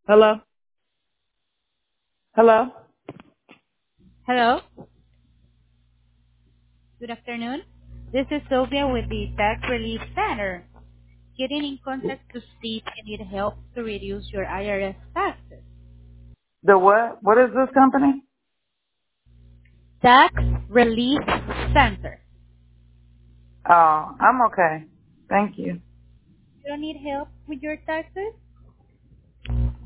Hello? Hello? Hello. Good afternoon. This is Sylvia with the Tax Relief Center. Getting in contact to see if you need help to reduce your IRS taxes. The what? What is this company? Tax Relief Center. Oh, I'm okay. Thank you. You don't need help with your taxes?